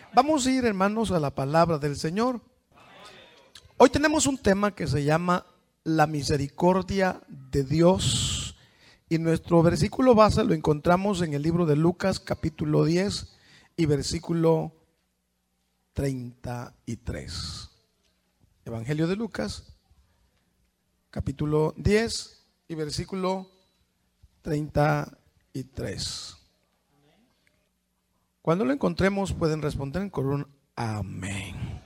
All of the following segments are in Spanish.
Vamos a ir, hermanos, a la palabra del Señor. Hoy tenemos un tema que se llama la misericordia de Dios. Y nuestro versículo base lo encontramos en el libro de Lucas, capítulo 10 y versículo 33. Evangelio de Lucas, capítulo 10 y versículo 33. Cuando lo encontremos pueden responder con un amén.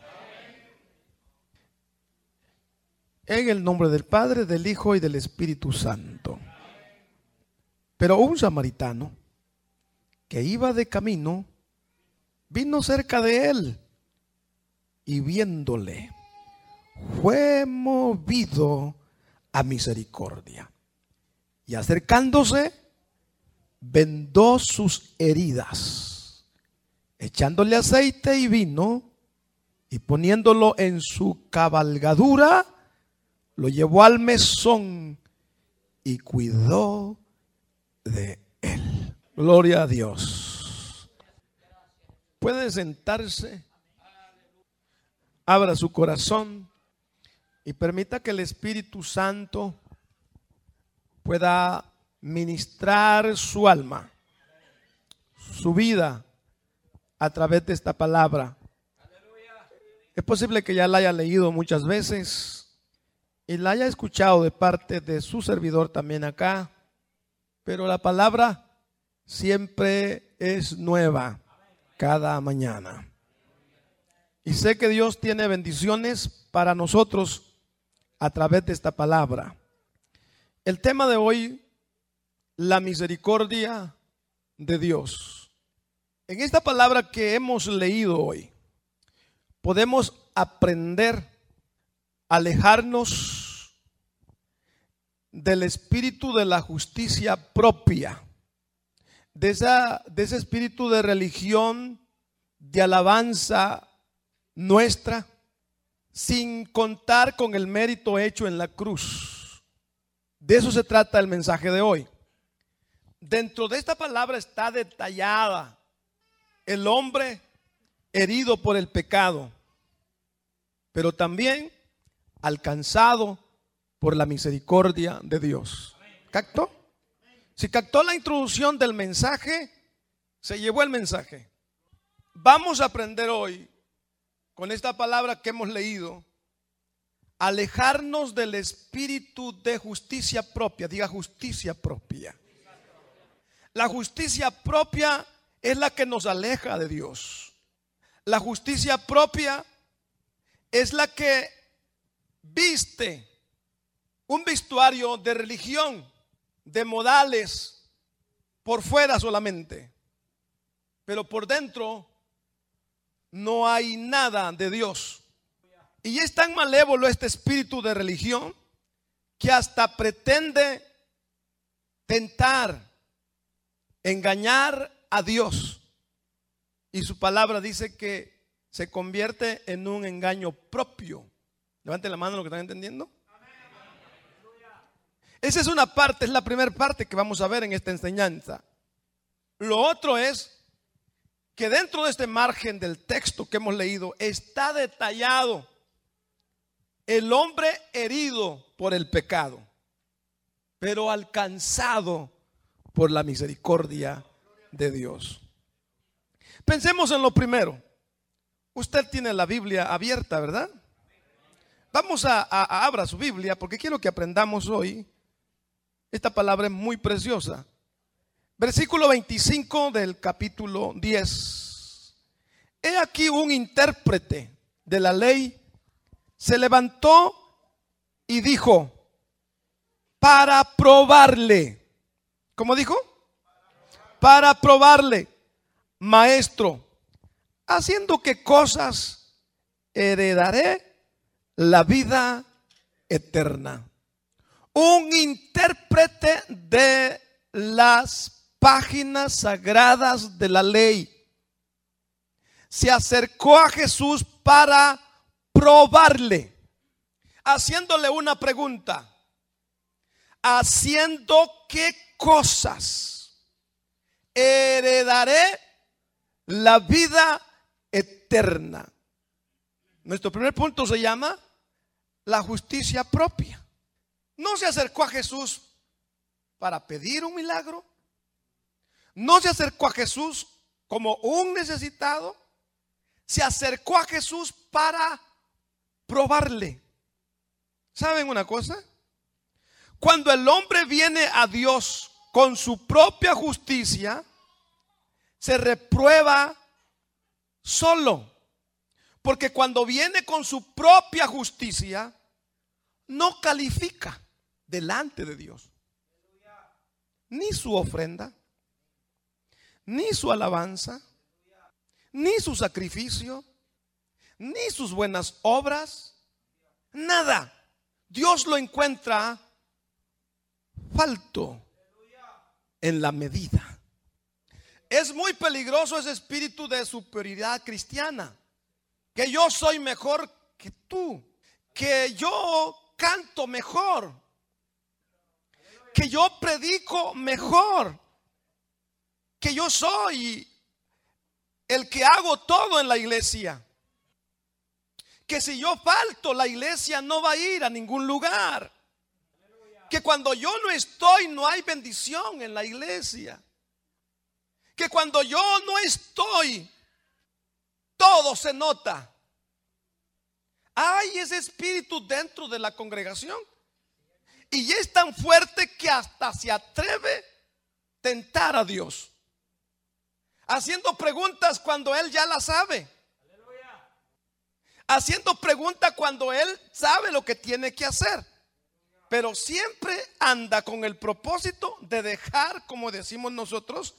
En el nombre del Padre, del Hijo y del Espíritu Santo. Pero un samaritano que iba de camino vino cerca de él y viéndole fue movido a misericordia y acercándose vendó sus heridas, echándole aceite y vino y poniéndolo en su cabalgadura, lo llevó al mesón y cuidó de él. Gloria a Dios. Puede sentarse, abra su corazón y permita que el Espíritu Santo pueda ministrar su alma, su vida a través de esta palabra. Es posible que ya la haya leído muchas veces y la haya escuchado de parte de su servidor también acá, pero la palabra siempre es nueva cada mañana. Y sé que Dios tiene bendiciones para nosotros a través de esta palabra. El tema de hoy, la misericordia de Dios. En esta palabra que hemos leído hoy, podemos aprender a alejarnos del espíritu de la justicia propia, de ese espíritu de religión, de alabanza nuestra, sin contar con el mérito hecho en la cruz. De eso se trata el mensaje de hoy. Dentro de esta palabra está detallada el hombre herido por el pecado, pero también alcanzado por la misericordia de Dios. ¿Captó? Si captó la introducción del mensaje, se llevó el mensaje. Vamos a aprender hoy, con esta palabra que hemos leído, alejarnos del espíritu de justicia propia. Diga justicia propia. La justicia propia es la que nos aleja de Dios. La justicia propia es la que viste un vestuario de religión, de modales, por fuera solamente, pero por dentro no hay nada de Dios. Y es tan malévolo este espíritu de religión que hasta pretende tentar, engañar a Dios. Y su palabra dice que se convierte en un engaño propio. Levanten la mano lo que están entendiendo. Esa es una parte, es la primera parte que vamos a ver en esta enseñanza. Lo otro es que dentro de este margen del texto que hemos leído está detallado el hombre herido por el pecado, pero alcanzado por la misericordia de Dios. Pensemos en lo primero. Usted tiene la Biblia abierta, ¿verdad? Vamos a abra su Biblia porque quiero que aprendamos hoy. Esta palabra es muy preciosa. Versículo 25 del capítulo 10. He aquí un intérprete de la ley se levantó y dijo, para probarle. ¿Cómo dijo? Para probarle, maestro, ¿haciendo qué cosas heredaré la vida eterna? Un intérprete de las páginas sagradas de la ley se acercó a Jesús para probarle, haciéndole una pregunta: ¿haciendo qué cosas heredaré la vida eterna. Nuestro primer punto se llama la justicia propia. No se acercó a Jesús para pedir un milagro. No se acercó a Jesús como un necesitado. Se acercó a Jesús para probarle. ¿Saben una cosa? Cuando el hombre viene a Dios con su propia justicia, se reprueba solo. Porque cuando viene con su propia justicia, no califica delante de Dios ni su ofrenda, ni su alabanza, ni su sacrificio, ni sus buenas obras, nada. Dios lo encuentra falto en la medida. Es muy peligroso ese espíritu de superioridad cristiana, que yo soy mejor que tú, que yo canto mejor, que yo predico mejor, que yo soy el que hago todo en la iglesia, que si yo falto, la iglesia no va a ir a ningún lugar, que cuando yo no estoy no hay bendición en la iglesia, que cuando yo no estoy todo se nota. Hay ese espíritu dentro de la congregación y es tan fuerte que hasta se atreve a tentar a Dios, haciendo preguntas cuando Él ya las sabe, haciendo preguntas cuando Él sabe lo que tiene que hacer, pero siempre anda con el propósito de dejar, como decimos nosotros,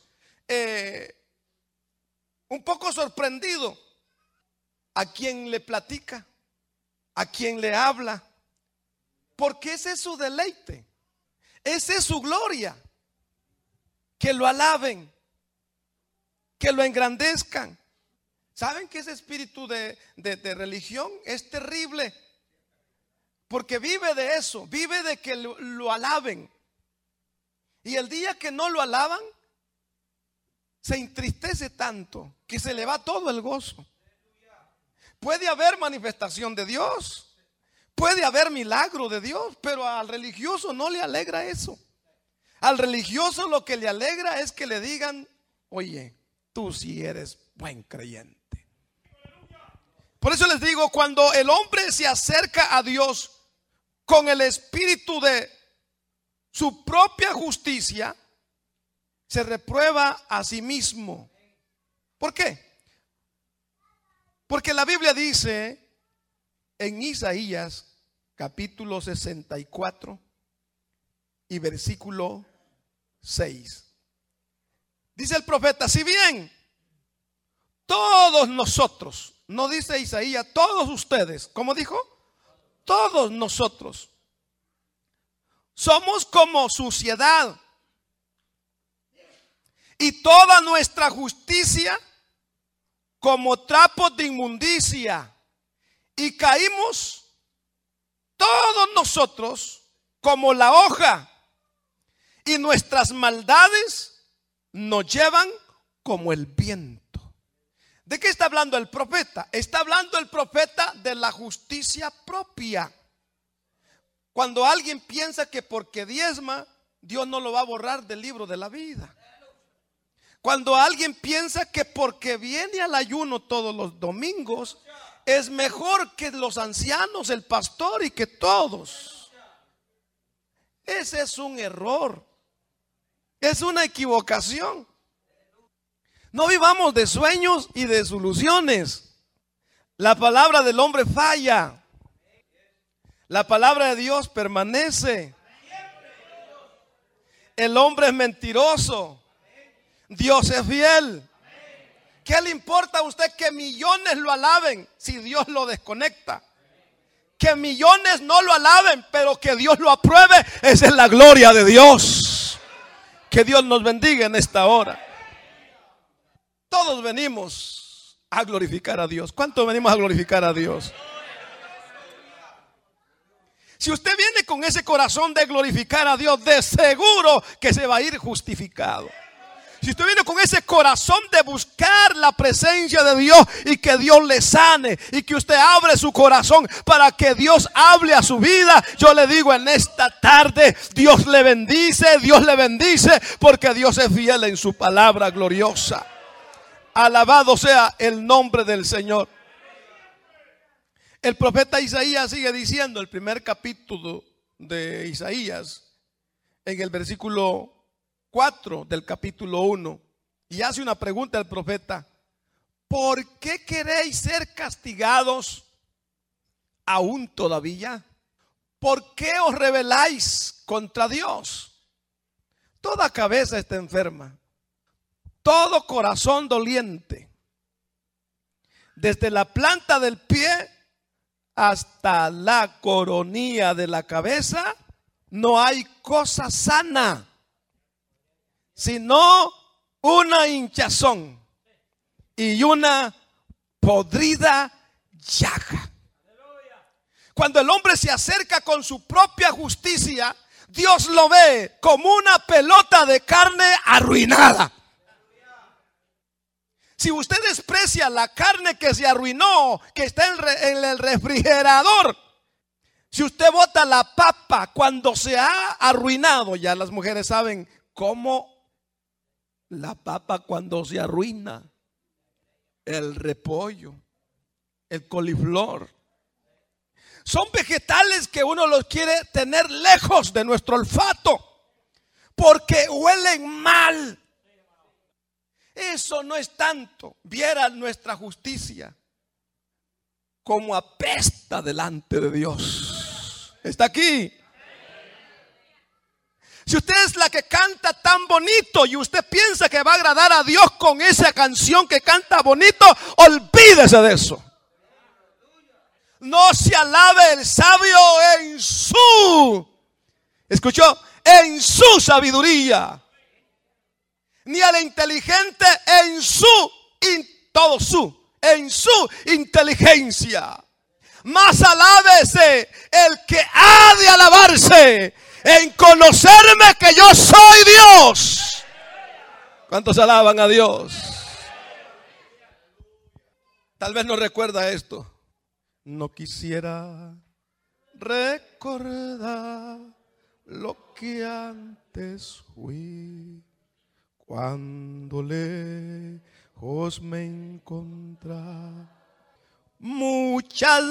un poco sorprendido a quien le platica, a quien le habla, porque ese es su deleite, esa es su gloria, que lo alaben, que lo engrandezcan. ¿Saben que ese espíritu de religión es terrible? Porque vive de eso, vive de que lo alaben. Y el día que no lo alaban, se entristece tanto que se le va todo el gozo. Puede haber manifestación de Dios, puede haber milagro de Dios, pero al religioso no le alegra eso. Al religioso lo que le alegra es que le digan: oye, tú sí eres buen creyente. Por eso les digo, cuando el hombre se acerca a Dios con el espíritu de su propia justicia, se reprueba a sí mismo. ¿Por qué? Porque la Biblia dice en Isaías capítulo 64 y versículo 6. Dice el profeta: si bien todos nosotros, no dice Isaías todos ustedes, ¿cómo dijo? Todos nosotros somos como suciedad, y toda nuestra justicia como trapos de inmundicia, y caímos todos nosotros como la hoja, y nuestras maldades nos llevan como el viento. ¿De qué está hablando el profeta? Está hablando el profeta de la justicia propia. Cuando alguien piensa que porque diezma, Dios no lo va a borrar del libro de la vida. Cuando alguien piensa que porque viene al ayuno todos los domingos, es mejor que los ancianos, el pastor y que todos. Ese es un error. Es una equivocación. No vivamos de sueños y de soluciones. La palabra del hombre falla. La palabra de Dios permanece. El hombre es mentiroso. Dios es fiel. ¿Qué le importa a usted que millones lo alaben si Dios lo desconecta? Que millones no lo alaben, pero que Dios lo apruebe. Esa es la gloria de Dios. Que Dios nos bendiga en esta hora. Todos venimos a glorificar a Dios. ¿Cuántos venimos a glorificar a Dios? Si usted viene con ese corazón de glorificar a Dios, de seguro que se va a ir justificado. Si usted viene con ese corazón de buscar la presencia de Dios y que Dios le sane y que usted abre su corazón para que Dios hable a su vida, yo le digo en esta tarde, Dios le bendice porque Dios es fiel en su palabra gloriosa. Alabado sea el nombre del Señor. El profeta Isaías sigue diciendo, el primer capítulo de Isaías, en el versículo 4 del capítulo 1, y hace una pregunta al profeta: ¿por qué queréis ser castigados aún todavía? ¿Por qué os rebeláis contra Dios? Toda cabeza está enferma, todo corazón doliente, desde la planta del pie hasta la coronilla de la cabeza, no hay cosa sana, sino una hinchazón y una podrida llaga. Cuando el hombre se acerca con su propia justicia, Dios lo ve como una pelota de carne arruinada. Si usted desprecia la carne que se arruinó, que está en el refrigerador, si usted bota la papa cuando se ha arruinado, ya las mujeres saben cómo la papa cuando se arruina, el repollo, el coliflor, son vegetales que uno los quiere tener lejos de nuestro olfato porque huelen mal. Eso no es tanto. Viera nuestra justicia como apesta delante de Dios. ¿Está aquí? Si usted es la que canta tan bonito y usted piensa que va a agradar a Dios con esa canción que canta bonito, olvídese de eso. No se alabe el sabio ¿escuchó? En su sabiduría, ni al inteligente en su inteligencia. Más alábese el que ha de alabarse en conocerme que yo soy Dios. ¿Cuántos alaban a Dios? Tal vez no recuerda esto. No quisiera recordar lo que antes fui, cuando lejos me encontraba. Muchas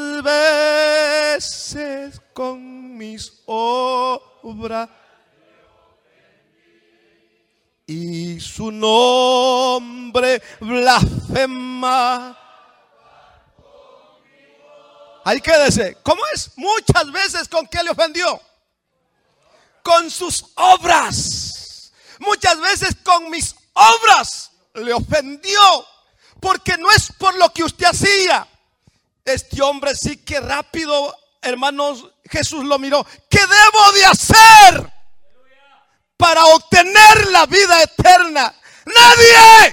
veces con mis obras y su nombre blasfema. Ahí quédese. ¿Cómo es? Muchas veces con qué le ofendió. Con sus obras. Muchas veces con mis obras le ofendió. Porque no es por lo que usted hacía. Este hombre sí que rápido, hermanos, Jesús lo miró. ¿Qué debo de hacer para obtener la vida eterna? Nadie.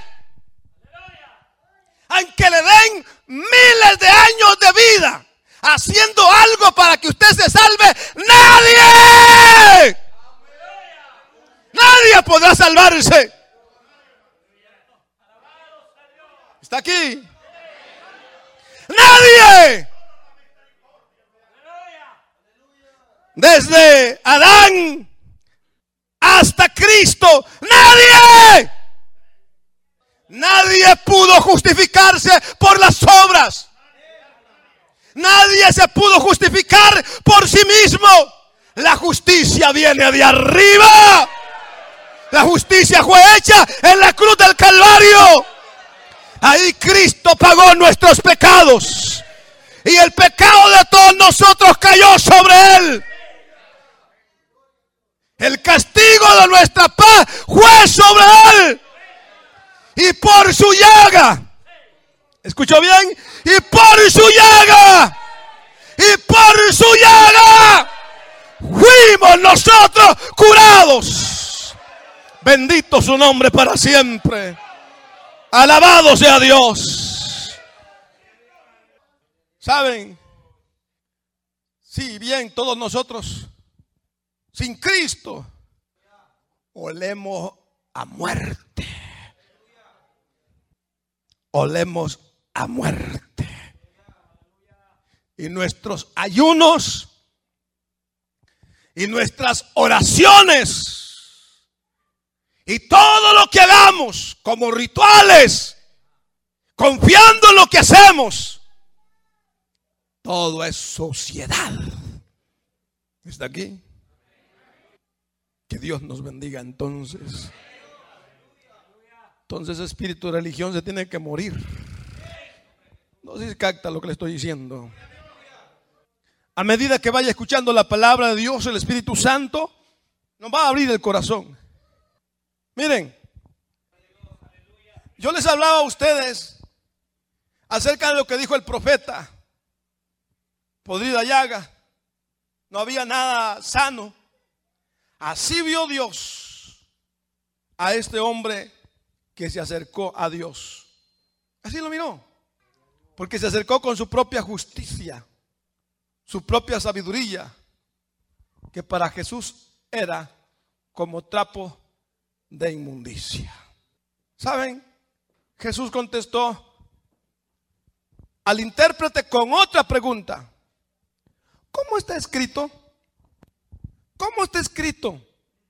Aunque le den miles de años de vida haciendo algo para que usted se salve, nadie. Nadie podrá salvarse. ¿Está aquí? Nadie. Desde Adán hasta Cristo, nadie. Nadie pudo justificarse por las obras. Nadie se pudo justificar por sí mismo. La justicia viene de arriba. La justicia fue hecha en la cruz del Calvario. Ahí Cristo pagó nuestros pecados y el pecado de todos nosotros cayó sobre Él. El castigo de nuestra paz fue sobre Él. Y por su llaga, ¿escuchó bien? Y por su llaga, fuimos nosotros curados. Bendito su nombre para siempre. Alabado sea Dios. ¿Saben? Si bien todos nosotros sin Cristo olemos a muerte. olemos a muerte. Y nuestros ayunos y nuestras oraciones y todo lo que hagamos como rituales, confiando en lo que hacemos, todo es suciedad. ¿Está aquí? Que Dios nos bendiga entonces. Entonces, espíritu de religión se tiene que morir. No sé si capta lo que le estoy diciendo. A medida que vaya escuchando la palabra de Dios, el Espíritu Santo nos va a abrir el corazón. Miren, yo les hablaba a ustedes acerca de lo que dijo el profeta. Podrida llaga, no había nada sano. Así vio Dios a este hombre que se acercó a Dios. Así lo miró, porque se acercó con su propia justicia, su propia sabiduría, que para Jesús era como trapo de inmundicia. ¿Saben? Jesús contestó al intérprete con otra pregunta. ¿Cómo está escrito? ¿Cómo está escrito?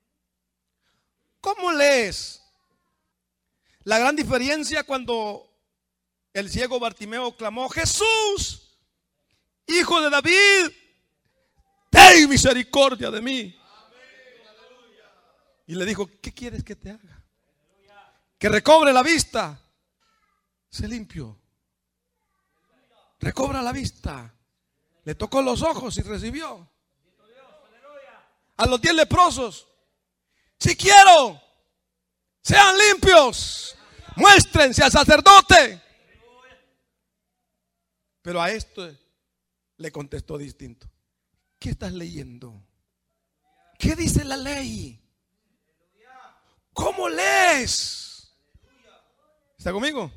¿Cómo lees? La gran diferencia cuando el ciego Bartimeo clamó: Jesús, Hijo de David, ten misericordia de mí. Y le dijo: ¿qué quieres que te haga? Que recobre la vista. Se limpió. Recobra la vista. Le tocó los ojos y recibió. A los 10 leprosos: si quiero, sean limpios, muéstrense al sacerdote. Pero a esto le contestó distinto. ¿Qué estás leyendo? ¿Qué dice la ley? ¿Cómo lees? ¿Está conmigo?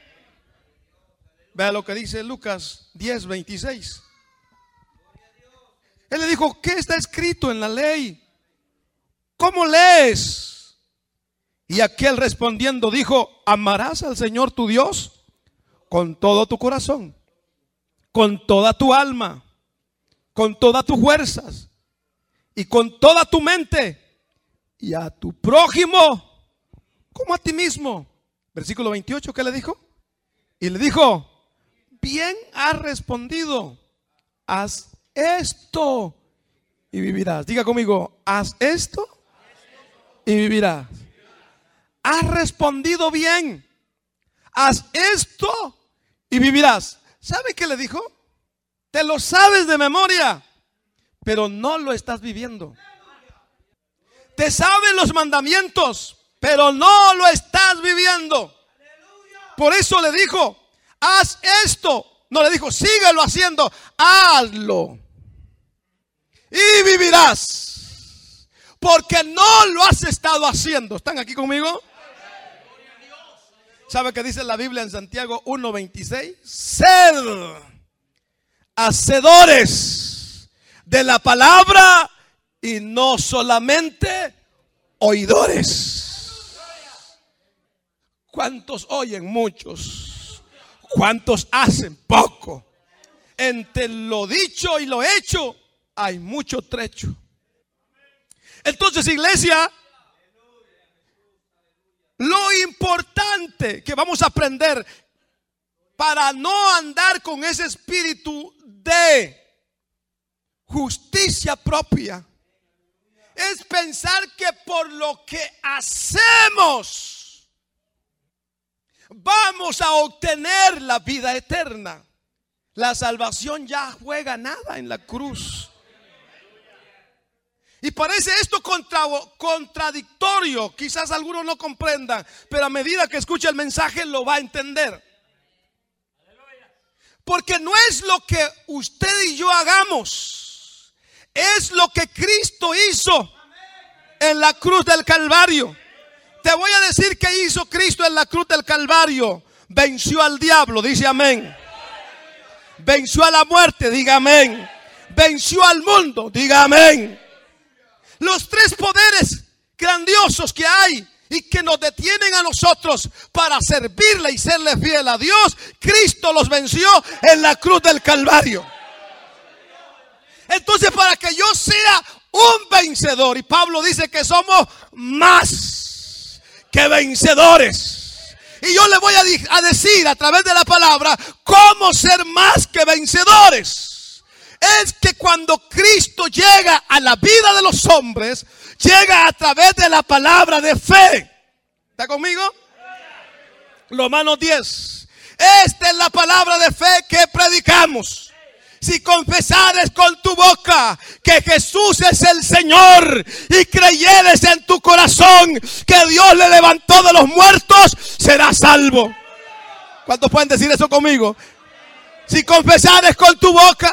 Vea lo que dice Lucas 10:26. Él le dijo: ¿qué está escrito en la ley? ¿Cómo lees? Y aquel respondiendo dijo: amarás al Señor tu Dios con todo tu corazón, con toda tu alma, con todas tus fuerzas y con toda tu mente, y a tu prójimo como a ti mismo. Versículo 28, ¿qué le dijo? Y le dijo: bien has respondido, haz esto y vivirás. Diga conmigo: haz esto y vivirás. Has respondido bien, haz esto y vivirás. ¿Sabe qué le dijo? Te lo sabes de memoria, pero no lo estás viviendo. Te sabes los mandamientos, pero no lo estás viviendo. Por eso le dijo: haz esto. No le dijo: síguelo haciendo, hazlo y vivirás, porque no lo has estado haciendo. ¿Están aquí conmigo? ¿Sabe qué dice la Biblia en Santiago 1:26? Sed hacedores de la palabra y no solamente oidores. ¿Cuántos oyen? Muchos. ¿Cuántos hacen? Poco. Entre lo dicho y lo hecho hay mucho trecho. Entonces, iglesia, lo importante que vamos a aprender para no andar con ese espíritu de justicia propia es pensar que por lo que hacemos vamos a obtener la vida eterna. La salvación ya fue ganada en la cruz. Y parece esto contradictorio. Quizás algunos no comprendan, pero a medida que escuche el mensaje lo va a entender. Porque no es lo que usted y yo hagamos, es lo que Cristo hizo en la cruz del Calvario. Te voy a decir qué hizo Cristo en la cruz del Calvario. Venció al diablo, dice amén. Venció a la muerte, diga amén. Venció al mundo, diga amén. Los tres poderes grandiosos que hay y que nos detienen a nosotros para servirle y serle fiel a Dios, Cristo los venció en la cruz del Calvario. Entonces, para que yo sea un vencedor, y Pablo dice que somos más que vencedores, y yo le voy a decir a través de la palabra cómo ser más que vencedores. Es que cuando Cristo llega a la vida de los hombres, llega a través de la palabra de fe. ¿Está conmigo? Romanos 10. Esta es la palabra de fe que predicamos. Si confesares con tu boca que Jesús es el Señor y creyeres en tu corazón que Dios le levantó de los muertos, serás salvo. ¿Cuántos pueden decir eso conmigo? Si confesares con tu boca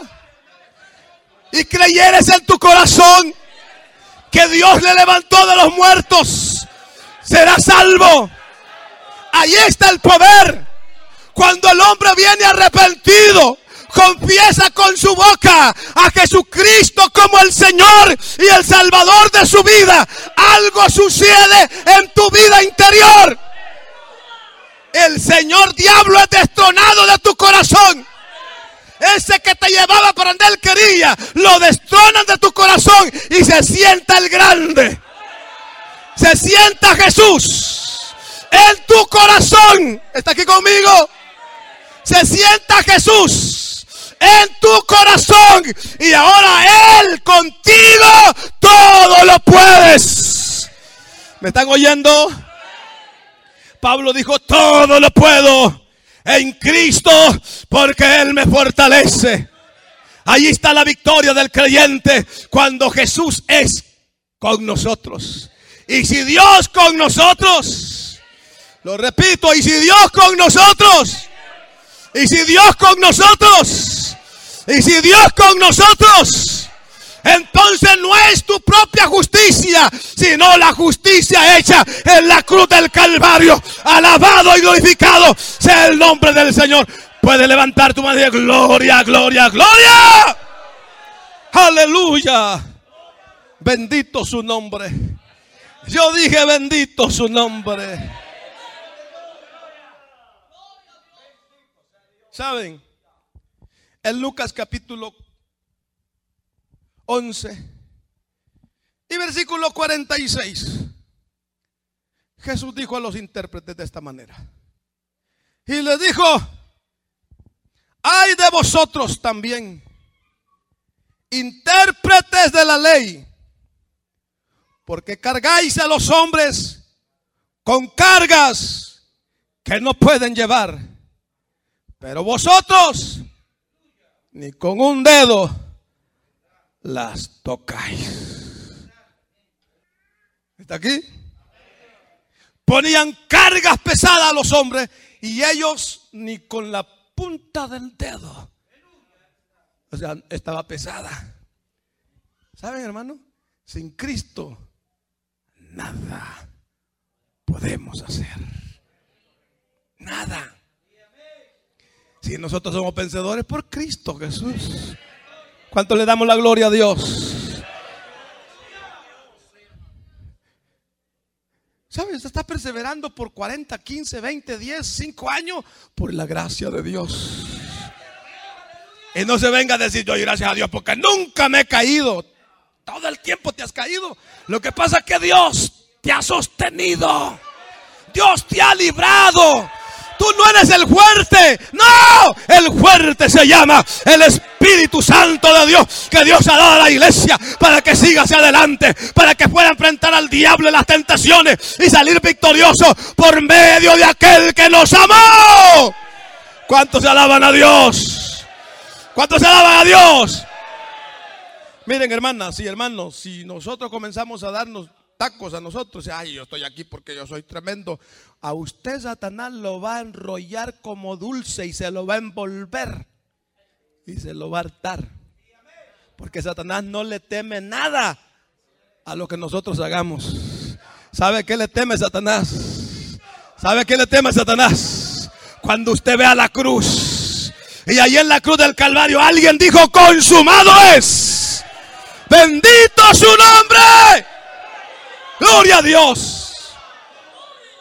y creyeres en tu corazón que Dios le levantó de los muertos, serás salvo. Ahí está el poder. Cuando el hombre viene arrepentido, confiesa con su boca a Jesucristo como el Señor y el Salvador de su vida, algo sucede en tu vida interior. El Señor diablo es destronado de tu corazón. Ese que te llevaba para donde él quería, lo destronan de tu corazón y se sienta el grande. Se sienta Jesús en tu corazón. ¿Está aquí conmigo? Se sienta Jesús en tu corazón y ahora Él contigo todo lo puedes. ¿Me están oyendo? Pablo dijo: todo lo puedo en Cristo porque Él me fortalece. Ahí está la victoria del creyente, cuando Jesús es con nosotros. Y si Dios con nosotros, lo repito, y si Dios con nosotros, y si Dios con nosotros, y si Dios con nosotros, entonces no es tu propia justicia, sino la justicia hecha en la cruz del Calvario. Alabado y glorificado sea el nombre del Señor. Puedes levantar tu mano y decir: gloria, gloria, gloria. Aleluya. Bendito su nombre. Yo dije: bendito su nombre. ¿Saben? En Lucas capítulo 11 y versículo 46, Jesús dijo a los intérpretes de esta manera. Y les dijo: ay de vosotros también, intérpretes de la ley, porque cargáis a los hombres con cargas que no pueden llevar, pero vosotros ni con un dedo las tocáis. ¿Está aquí? Ponían cargas pesadas a los hombres y ellos ni con la punta del dedo. O sea, estaba pesada. ¿Saben, hermano? Sin Cristo nada podemos hacer. Nada. Si nosotros somos vencedores por Cristo Jesús. ¿Cuánto le damos la gloria a Dios? ¿Sabes? Está perseverando por 40, 15, 20, 10, 5 años por la gracia de Dios. Y no se venga a decir: yo doy gracias a Dios porque nunca me he caído. Todo el tiempo te has caído. Lo que pasa es que Dios te ha sostenido. Dios te ha librado. Tú no eres el fuerte. No, el fuerte se llama el Espíritu Santo de Dios, que Dios ha dado a la iglesia para que siga hacia adelante, para que pueda enfrentar al diablo y las tentaciones y salir victorioso por medio de aquel que nos amó. ¿Cuántos se alaban a Dios? ¿Cuántos se alaban a Dios? Miren, hermanas y hermanos, si nosotros comenzamos a darnos tacos a nosotros, ay, yo estoy aquí porque yo soy tremendo, a usted Satanás lo va a enrollar como dulce y se lo va a envolver y se lo va a hartar, porque Satanás no le teme nada a lo que nosotros hagamos. ¿Sabe qué le teme Satanás? ¿Sabe qué le teme Satanás? Cuando usted vea la cruz y ahí en la cruz del Calvario alguien dijo: consumado es. Bendito su nombre. Gloria a Dios.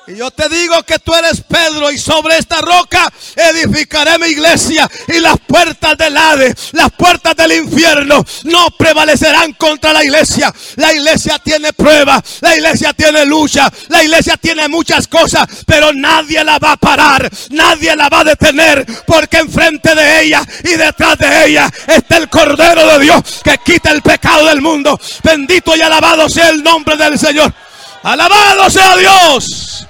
Y yo te digo que tú eres Pedro, y sobre esta roca edificaré mi iglesia, y las puertas del Hades, las puertas del infierno no prevalecerán contra la iglesia. La iglesia tiene pruebas, la iglesia tiene lucha, la iglesia tiene muchas cosas, pero nadie la va a parar, nadie la va a detener, porque enfrente de ella y detrás de ella está el Cordero de Dios que quita el pecado del mundo. Bendito y alabado sea el nombre del Señor. Alabado sea Dios.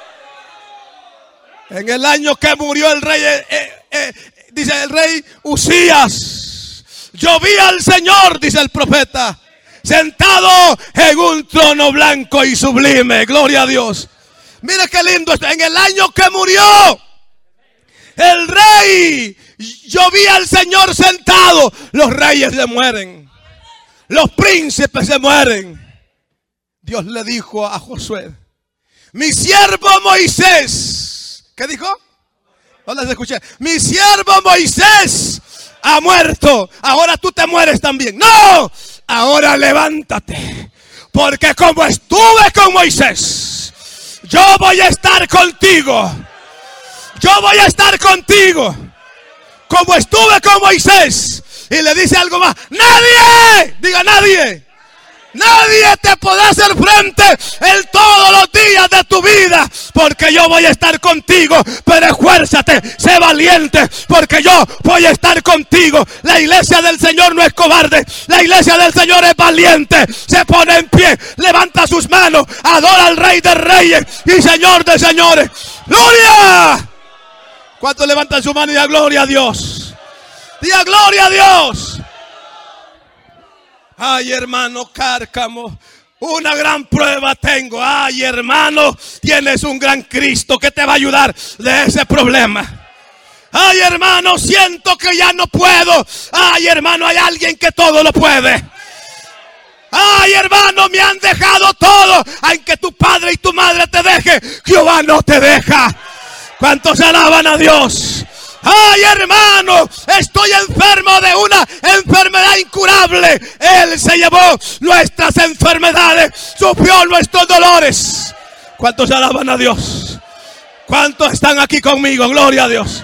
En el año que murió el rey, dice el rey Usías, yo vi al Señor, dice el profeta, sentado en un trono blanco y sublime. Gloria a Dios. Mire qué lindo esto. En el año que murió el rey, yo vi al Señor sentado. Los reyes se mueren, los príncipes se mueren. Dios le dijo a Josué: mi siervo Moisés. ¿Qué dijo? No les escuché. Mi siervo Moisés ha muerto. Ahora tú te mueres también. No, ahora levántate, porque como estuve con Moisés, yo voy a estar contigo. Yo voy a estar contigo, como estuve con Moisés. Y le dice algo más: nadie, diga nadie, nadie te podrá hacer frente en todos los días de tu vida, porque yo voy a estar contigo. Pero esfuérzate, sé valiente, porque yo voy a estar contigo. La iglesia del Señor no es cobarde, la iglesia del Señor es valiente. Se pone en pie, levanta sus manos, adora al Rey de Reyes y Señor de Señores. ¡Gloria! ¿Cuántos levantan su mano y digan gloria a Dios? Diga gloria a Dios. Ay, hermano Cárcamo, una gran prueba tengo. Ay, hermano, tienes un gran Cristo que te va a ayudar de ese problema. Ay, hermano, siento que ya no puedo. Ay, hermano, hay alguien que todo lo puede. Ay, hermano, me han dejado todo. Aunque tu padre y tu madre te dejen, Jehová no te deja. ¿Cuántos alaban a Dios? Ay, hermano, estoy enfermo de una enfermedad incurable. Él se llevó nuestras enfermedades, sufrió nuestros dolores. ¿Cuántos alaban a Dios? ¿Cuántos están aquí conmigo? Gloria a Dios.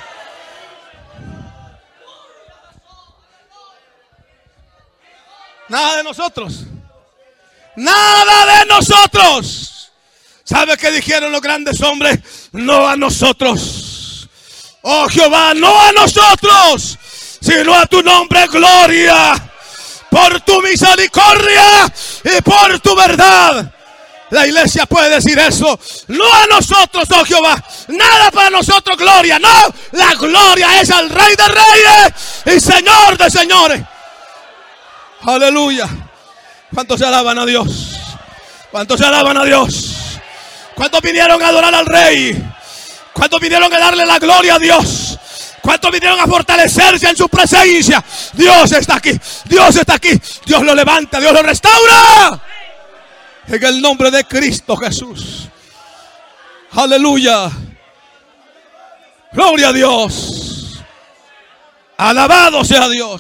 Nada de nosotros. Nada de nosotros. ¿Sabe qué dijeron los grandes hombres? No a nosotros, oh Jehová, no a nosotros, sino a tu nombre gloria, por tu misericordia y por tu verdad. La iglesia puede decir eso. No a nosotros, oh Jehová, nada para nosotros gloria. No, la gloria es al Rey de Reyes y Señor de Señores. Aleluya. ¿Cuántos se alaban a Dios? ¿Cuántos se alaban a Dios? ¿Cuántos vinieron a adorar al Rey? ¿Cuántos vinieron a darle la gloria a Dios? ¿Cuántos vinieron a fortalecerse en su presencia? Dios está aquí, Dios está aquí. Dios lo levanta, Dios lo restaura. En el nombre de Cristo Jesús. Aleluya. Gloria a Dios. Alabado sea Dios.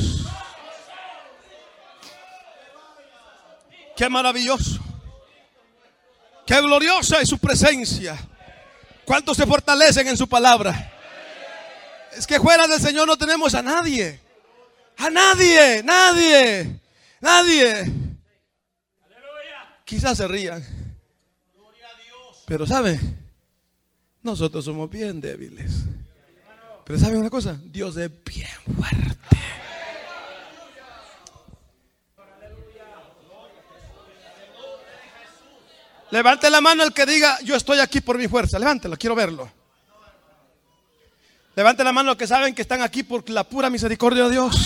Qué maravilloso. Qué gloriosa es su presencia. ¿Cuántos se fortalecen en su palabra? Es que fuera del Señor no tenemos a nadie. A nadie, nadie, nadie. Quizás se rían, pero ¿saben? Nosotros somos bien débiles. Pero ¿saben una cosa? Dios es bien fuerte. Levante la mano el que diga: yo estoy aquí por mi fuerza. Levántelo, quiero verlo. Levante la mano los que saben que están aquí por la pura misericordia de Dios.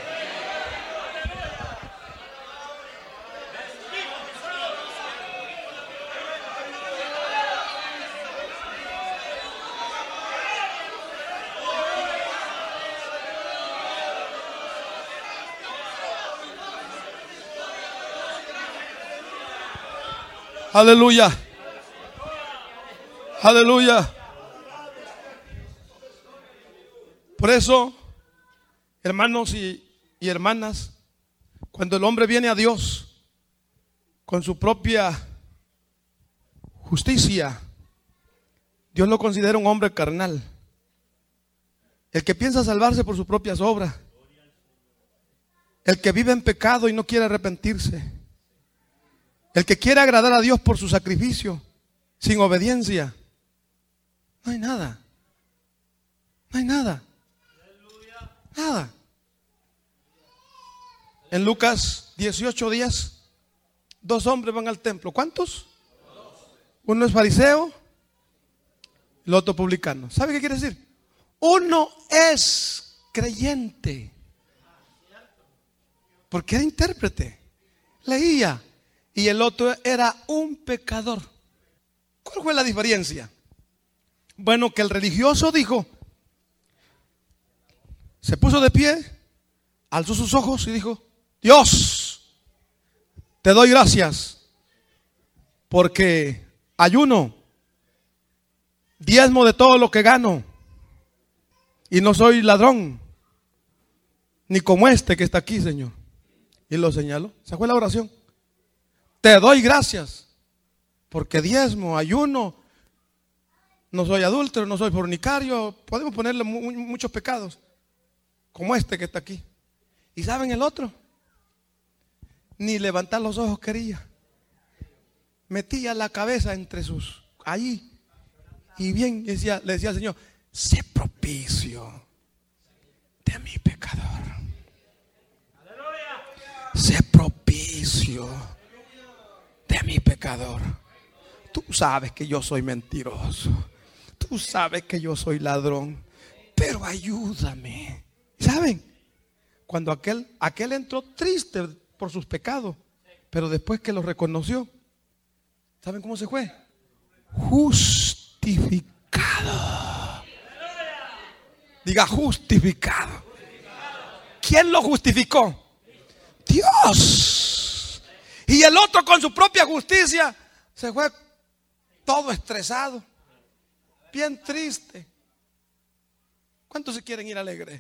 Aleluya. Aleluya. Por eso, hermanos y hermanas, cuando el hombre viene a Dios con su propia justicia, Dios lo considera un hombre carnal. El que piensa salvarse por sus propias obras. El que vive en pecado y no quiere arrepentirse. El que quiere agradar a Dios por su sacrificio, sin obediencia. No hay nada. No hay nada. Nada. En Lucas 18:10, 2 hombres van al templo. ¿Cuántos? Uno es fariseo, el otro publicano. ¿Sabe qué quiere decir? Uno es creyente, porque era intérprete, leía, y el otro era un pecador. ¿Cuál fue la diferencia? Bueno, que el religioso dijo, se puso de pie, alzó sus ojos y dijo: Dios, te doy gracias porque ayuno, diezmo de todo lo que gano, y no soy ladrón, ni como este que está aquí, Señor. Y lo señaló. Esa fue la oración. Te doy gracias porque diezmo, ayuno, no soy adúltero, no soy fornicario. Podemos ponerle muchos pecados, como este que está aquí. ¿Y saben el otro? Ni levantar los ojos quería. Metía la cabeza entre sus, allí. Y bien, le decía al Señor: sé propicio de mi pecador. Sé propicio de mi pecador. Tú sabes que yo soy mentiroso. Tú sabes que yo soy ladrón. Pero ayúdame. ¿Saben? Cuando aquel entró triste por sus pecados, pero después que los reconoció, ¿saben cómo se fue? Justificado. Diga justificado. ¿Quién lo justificó? Dios. Y el otro con su propia justicia se fue todo estresado, bien triste. ¿Cuántos se quieren ir alegres?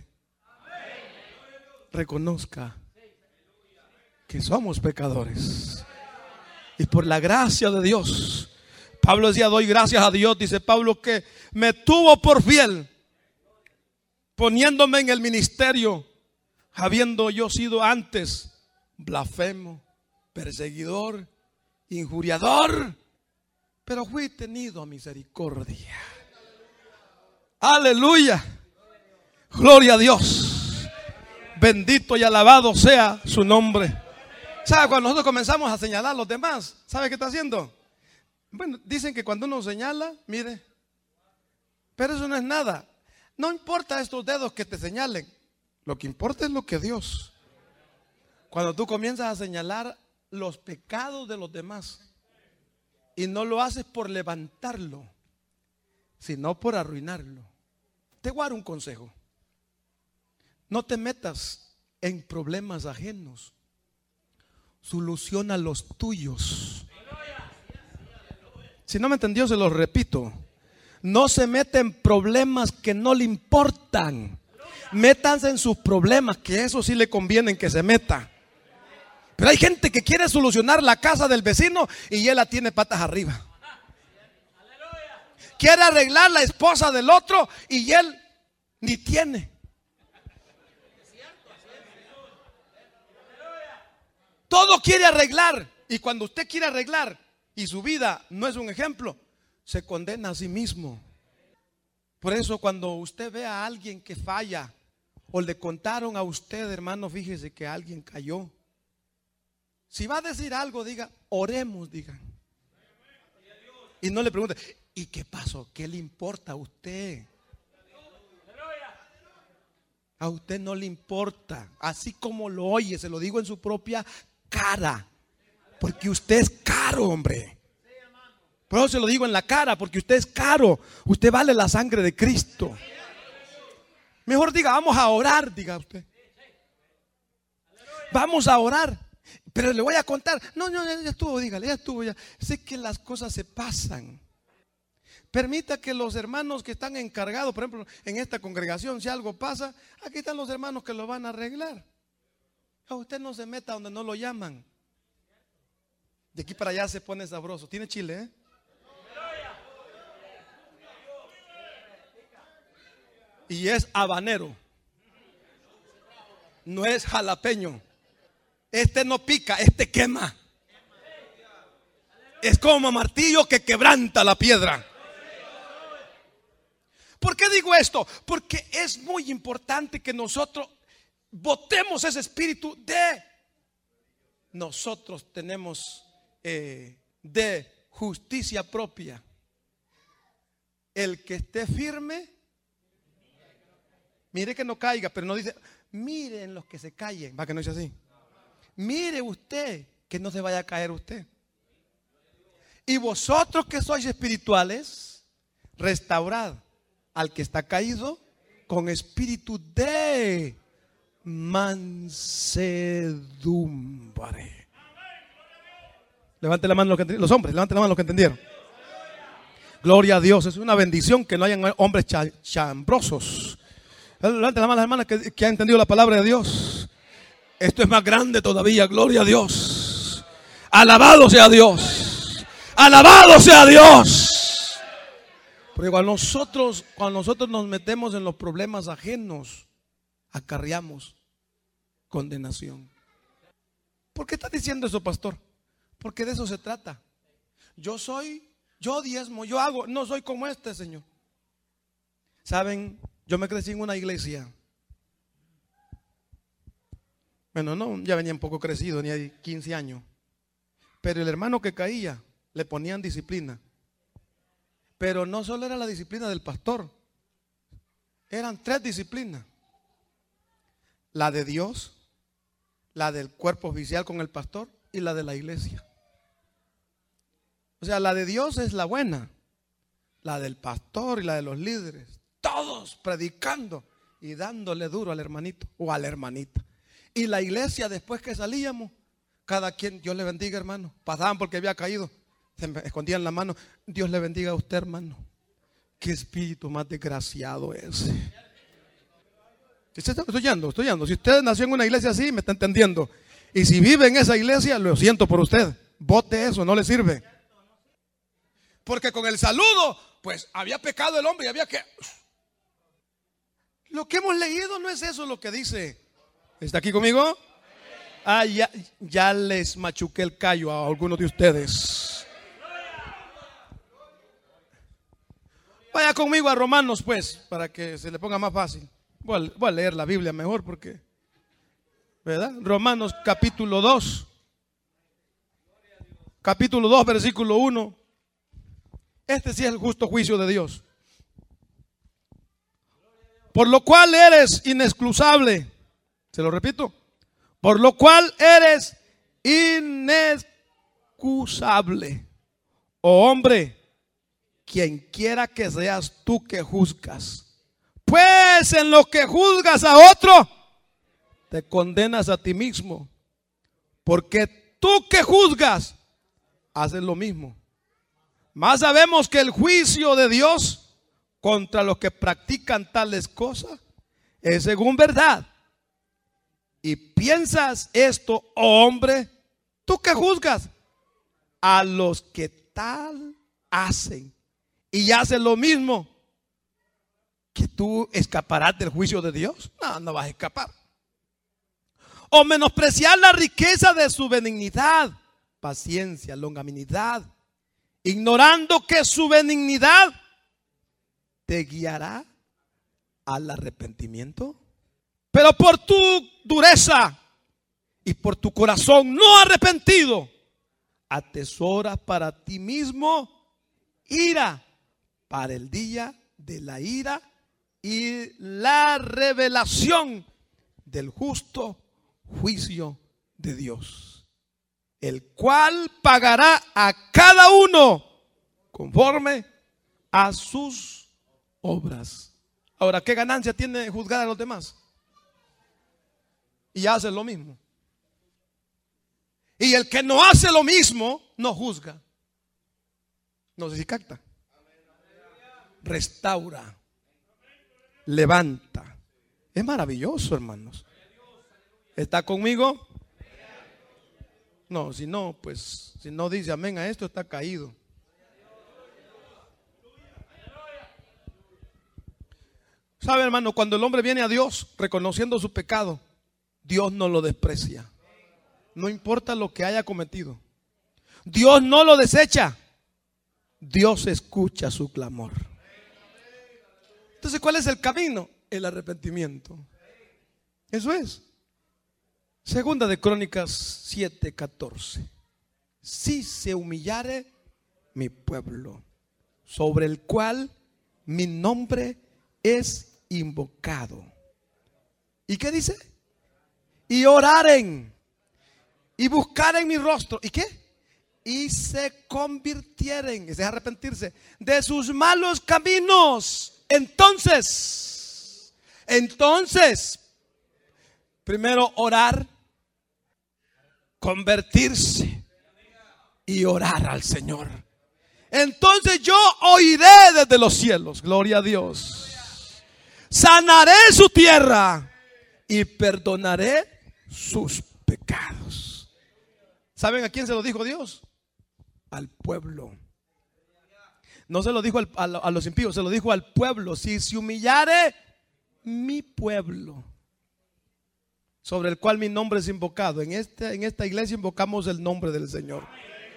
Reconozca que somos pecadores y por la gracia de Dios. Pablo decía: doy gracias a Dios, dice Pablo, que me tuvo por fiel, poniéndome en el ministerio, habiendo yo sido antes blasfemo, perseguidor, injuriador, pero fui tenido a misericordia. Aleluya, gloria a Dios, bendito y alabado sea su nombre. ¿Sabe? Cuando nosotros comenzamos a señalar a los demás, ¿sabe qué está haciendo? Bueno, dicen que cuando uno señala, mire, pero eso no es nada. No importa estos dedos que te señalen, lo que importa es lo que Dios. Cuando tú comienzas a señalar los pecados de los demás y no lo haces por levantarlo, sino por arruinarlo. Te voy a dar un consejo: no te metas en problemas ajenos, soluciona los tuyos. Si no me entendió, se los repito: no se mete en problemas que no le importan. Métanse en sus problemas, que eso sí le conviene que se meta. Pero hay gente que quiere solucionar la casa del vecino y él la tiene patas arriba. Quiere arreglar la esposa del otro y él ni tiene. Todo quiere arreglar. Y cuando usted quiere arreglar y su vida no es un ejemplo, se condena a sí mismo. Por eso cuando usted ve a alguien que falla, o le contaron a usted, hermano, fíjese que alguien cayó, si va a decir algo, diga: oremos, digan. Y no le pregunte: ¿y qué pasó? ¿Qué le importa a usted? A usted no le importa. Así como lo oye, se lo digo en su propia cara, porque usted es caro, hombre. Por eso se lo digo en la cara, porque usted es caro. Usted vale la sangre de Cristo. Mejor diga: vamos a orar, diga usted. Vamos a orar. Pero le voy a contar. No, ya estuvo, dígale, ya estuvo. Ya. Sé que las cosas se pasan. Permita que los hermanos que están encargados, por ejemplo, en esta congregación, si algo pasa, aquí están los hermanos que lo van a arreglar. A usted no se meta donde no lo llaman. De aquí para allá se pone sabroso. Tiene chile, ¿eh? Y es habanero. No es jalapeño. Este no pica, este quema. Es como martillo que quebranta la piedra. ¿Por qué digo esto? Porque es muy importante que nosotros botemos ese espíritu de nosotros tenemos de justicia propia. El que esté firme, mire que no caiga, pero no dice, miren los que se callen, va, que no dice así. Mire usted que no se vaya a caer usted. Y vosotros que sois espirituales, restaurad al que está caído con espíritu de mansedumbre. Levante la mano los hombres, levanten la mano los que entendieron. Gloria a Dios, es una bendición que no hayan hombres chambrosos. Levante la mano las hermanas que han entendido la palabra de Dios. Esto es más grande todavía, gloria a Dios. Alabado sea Dios. Alabado sea Dios. Porque cuando nosotros nos metemos en los problemas ajenos, acarreamos condenación. ¿Por qué está diciendo eso, pastor? Porque de eso se trata. Yo diezmo, yo hago, no soy como este señor. Saben, yo me crecí en una iglesia. Bueno, no, ya venía un poco crecido, tenía 15 años. Pero el hermano que caía, le ponían disciplina. Pero no solo era la disciplina del pastor, eran 3 disciplinas. La de Dios, la del cuerpo oficial con el pastor y la de la iglesia. O sea, la de Dios es la buena, la del pastor y la de los líderes, todos predicando y dándole duro al hermanito o a la hermanita. Y la iglesia, después que salíamos, cada quien, Dios le bendiga, hermano. Pasaban porque había caído, se me escondían la mano. Dios le bendiga a usted, hermano. Qué espíritu más desgraciado es. Estoy oyendo. Si usted nació en una iglesia así, me está entendiendo. Y si vive en esa iglesia, lo siento por usted. Bote eso, no le sirve. Porque con el saludo, pues había pecado el hombre y había que... Lo que hemos leído no es eso lo que dice. ¿Está aquí conmigo? Ah, ya les machuqué el callo a algunos de ustedes. Vaya conmigo a Romanos, pues, para que se le ponga más fácil. Voy a leer la Biblia mejor porque, ¿verdad? Romanos capítulo 2. Capítulo 2, versículo 1. Este sí es el justo juicio de Dios. Por lo cual eres inexcusable. Se lo repito. Por lo cual eres inexcusable. Oh hombre, quien quiera que seas tú que juzgas. Pues en lo que juzgas a otro, te condenas a ti mismo. Porque tú que juzgas, haces lo mismo. Mas sabemos que el juicio de Dios contra los que practican tales cosas es según verdad. Y piensas esto, oh hombre, tú que juzgas a los que tal hacen y hacen lo mismo, que tú escaparás del juicio de Dios. No vas a escapar. O menospreciar la riqueza de su benignidad, paciencia, longanimidad, ignorando que su benignidad te guiará al arrepentimiento. Pero por tu dureza y por tu corazón no arrepentido, atesoras para ti mismo ira para el día de la ira y la revelación del justo juicio de Dios, el cual pagará a cada uno conforme a sus obras. Ahora, ¿qué ganancia tiene juzgar a los demás? Y hace lo mismo. Y el que no hace lo mismo, no juzga. No sé si capta. Restaura, levanta. Es maravilloso, hermanos. ¿Está conmigo? No, si no, pues, si no dice amén a esto, está caído. ¿Sabe, hermano? Cuando el hombre viene a Dios reconociendo su pecado, Dios no lo desprecia. No importa lo que haya cometido. Dios no lo desecha. Dios escucha su clamor. Entonces, ¿cuál es el camino? El arrepentimiento. Eso es. Segunda de Crónicas 7:14. Si se humillare mi pueblo, sobre el cual mi nombre es invocado. ¿Y qué dice? Y oraren y buscaren mi rostro. ¿Y qué? Y se convirtieren, es arrepentirse de sus malos caminos. Entonces, primero orar, convertirse y orar al Señor. Entonces yo oiré desde los cielos, gloria a Dios. Sanaré su tierra y perdonaré sus pecados. ¿Saben a quién se lo dijo Dios? Al pueblo. No se lo dijo a los impíos, se lo dijo al pueblo. Si se humillare mi pueblo, sobre el cual mi nombre es invocado. En esta iglesia invocamos el nombre del Señor.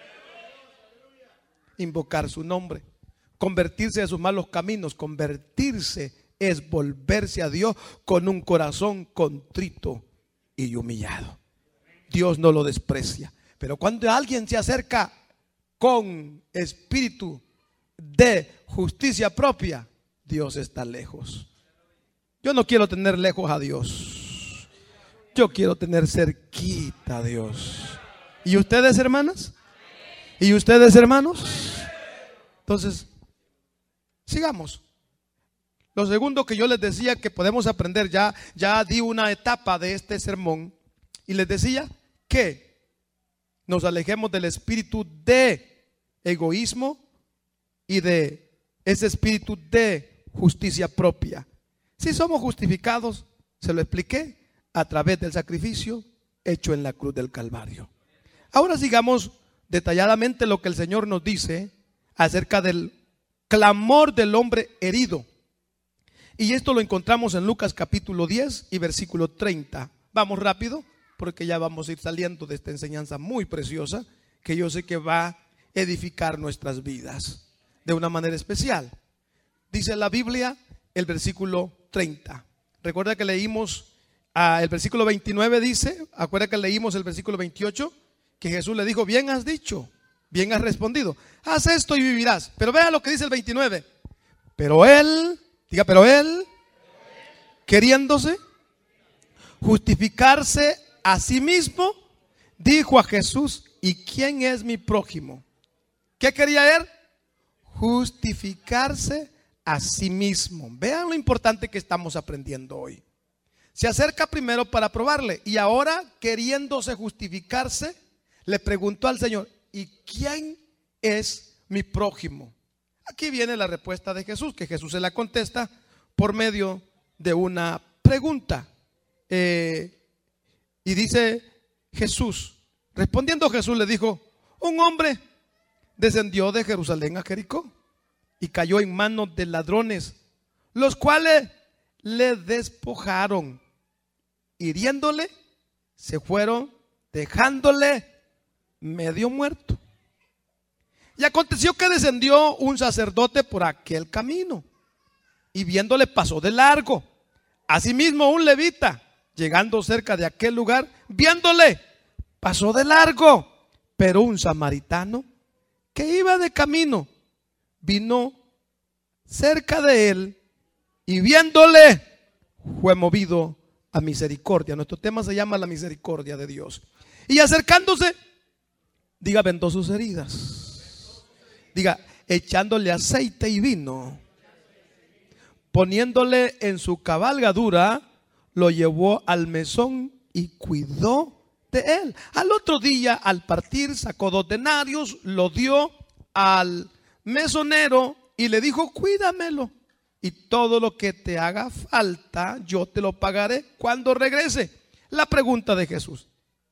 Invocar su nombre, convertirse de sus malos caminos. Convertirse es volverse a Dios con un corazón contrito y humillado. Dios no lo desprecia. Pero cuando alguien se acerca con espíritu de justicia propia, Dios está lejos. Yo no quiero tener lejos a Dios. Yo quiero tener cerquita a Dios. ¿Y ustedes, hermanas? ¿Y ustedes, hermanos? Entonces, sigamos. Lo segundo que yo les decía que podemos aprender, ya di una etapa de este sermón y les decía que nos alejemos del espíritu de egoísmo y de ese espíritu de justicia propia. Si somos justificados, se lo expliqué, a través del sacrificio hecho en la cruz del Calvario. Ahora sigamos detalladamente lo que el Señor nos dice acerca del clamor del hombre herido. Y esto lo encontramos en Lucas capítulo 10 y versículo 30. Vamos rápido porque ya vamos a ir saliendo de esta enseñanza muy preciosa que yo sé que va a edificar nuestras vidas de una manera especial. Dice la Biblia el versículo 30. Recuerda que leímos el versículo 29, dice, acuerda que leímos el versículo 28, que Jesús le dijo, bien has dicho, bien has respondido, haz esto y vivirás. Pero vea lo que dice el 29. Pero él, diga, pero él, queriéndose justificarse a sí mismo, dijo a Jesús, ¿y quién es mi prójimo? ¿Qué quería él? Justificarse a sí mismo. Vean lo importante que estamos aprendiendo hoy. Se acerca primero para probarle y ahora, queriéndose justificarse, le preguntó al Señor, ¿y quién es mi prójimo? Aquí viene la respuesta de Jesús, que Jesús se la contesta por medio de una pregunta. Y dice Jesús, respondiendo Jesús le dijo, un hombre descendió de Jerusalén a Jericó y cayó en manos de ladrones, los cuales le despojaron, hiriéndole, se fueron dejándole medio muerto. Y aconteció que descendió un sacerdote por aquel camino y viéndole pasó de largo. Asimismo un levita, llegando cerca de aquel lugar, viéndole pasó de largo. Pero un samaritano que iba de camino vino cerca de él y viéndole fue movido a misericordia. Nuestro tema se llama la misericordia de Dios. Y acercándose, diga, vendó sus heridas. Diga, echándole aceite y vino, poniéndole en su cabalgadura, lo llevó al mesón y cuidó de él. Al otro día, al partir, sacó 2 denarios, lo dio al mesonero y le dijo, cuídamelo, y todo lo que te haga falta yo te lo pagaré cuando regrese. La pregunta de Jesús,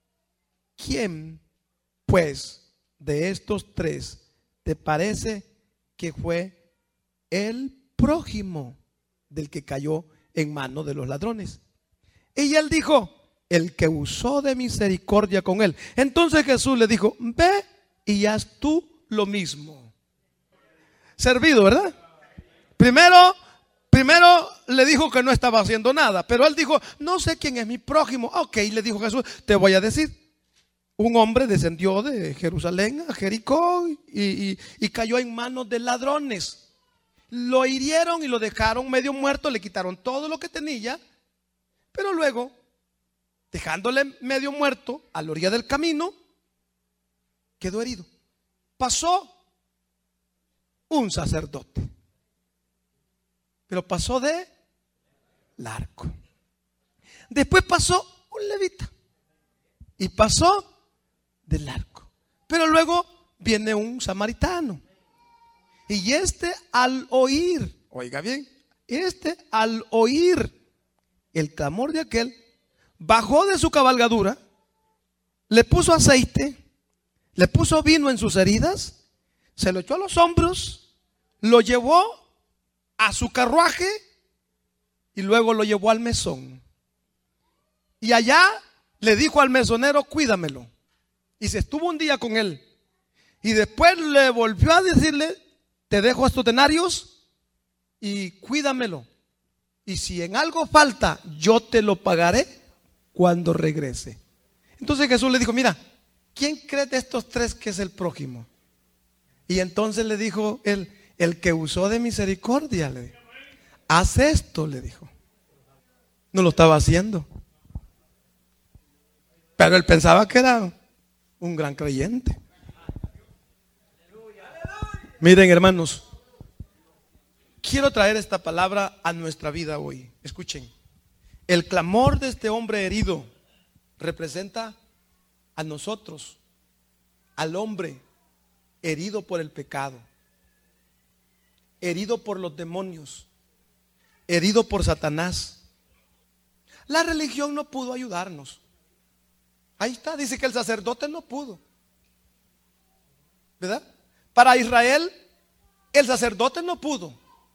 ¿quién pues de estos 3 te parece que fue el prójimo del que cayó en manos de los ladrones. Y él dijo: el que usó de misericordia con él. Entonces Jesús le dijo: ve y haz tú lo mismo. Servido, ¿verdad? Primero le dijo que no estaba haciendo nada, pero él dijo: no sé quién es mi prójimo. Ok, le dijo Jesús: te voy a decir. Un hombre descendió de Jerusalén a Jericó y cayó en manos de ladrones. Lo hirieron y lo dejaron medio muerto, le quitaron todo lo que tenía, pero luego, dejándole medio muerto a la orilla del camino, quedó herido. Pasó un sacerdote, pero pasó de largo. Después pasó un levita y pasó de largo. Pero luego viene un samaritano. Y al oír, oiga bien, al oír el clamor de aquel, bajó de su cabalgadura, le puso aceite, le puso vino en sus heridas, se lo echó a los hombros, lo llevó a su carruaje y luego lo llevó al mesón. Y allá le dijo al mesonero: cuídamelo. Y se estuvo un día con él. Y después le volvió a decirle: te dejo estos denarios y cuídamelo. Y si en algo falta, yo te lo pagaré cuando regrese. Entonces Jesús le dijo: mira, ¿quién cree de estos tres que es el prójimo? Y entonces le dijo él: el que usó de misericordia. Le dijo: haz esto, le dijo. No lo estaba haciendo, pero él pensaba que era un gran creyente. Miren, hermanos, quiero traer esta palabra a nuestra vida hoy. Escuchen, el clamor de este hombre herido representa a nosotros, al hombre herido por el pecado, herido por los demonios, herido por Satanás. La religión no pudo ayudarnos. Ahí está, dice que el sacerdote no pudo, ¿verdad? Para Israel el sacerdote no pudo,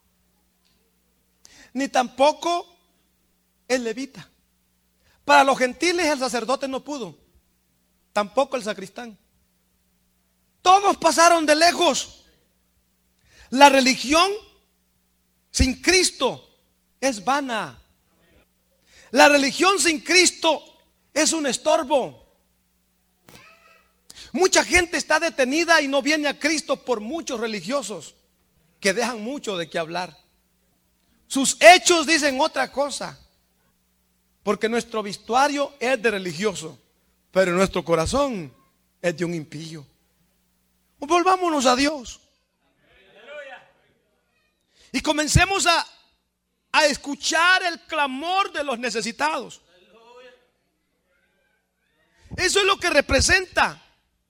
ni tampoco el levita. Para los gentiles el sacerdote no pudo, tampoco el sacristán. Todos pasaron de lejos. La religión sin Cristo es vana. La religión sin Cristo es un estorbo. Mucha gente está detenida y no viene a Cristo por muchos religiosos que dejan mucho de qué hablar. Sus hechos dicen otra cosa, porque nuestro vestuario es de religioso, pero nuestro corazón es de un impío. Volvámonos a Dios y comencemos a escuchar el clamor de los necesitados. Eso es lo que representa.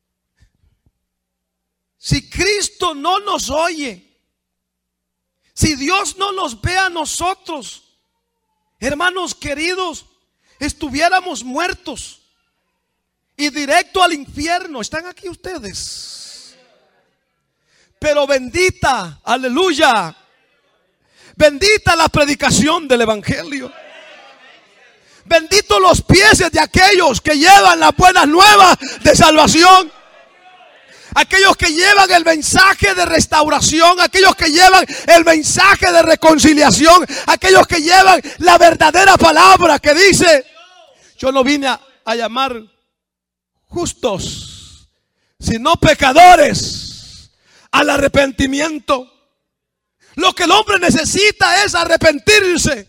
Si Cristo no nos oye, si Dios no nos ve a nosotros, hermanos queridos, estuviéramos muertos y directo al infierno. Están aquí ustedes. Pero bendita, aleluya, bendita la predicación del evangelio. Benditos los pies de aquellos que llevan las buenas nuevas de salvación. Aquellos que llevan el mensaje de restauración, aquellos que llevan el mensaje de reconciliación, aquellos que llevan la verdadera palabra que dice: yo no vine a llamar justos, sino pecadores al arrepentimiento. Lo que el hombre necesita es arrepentirse.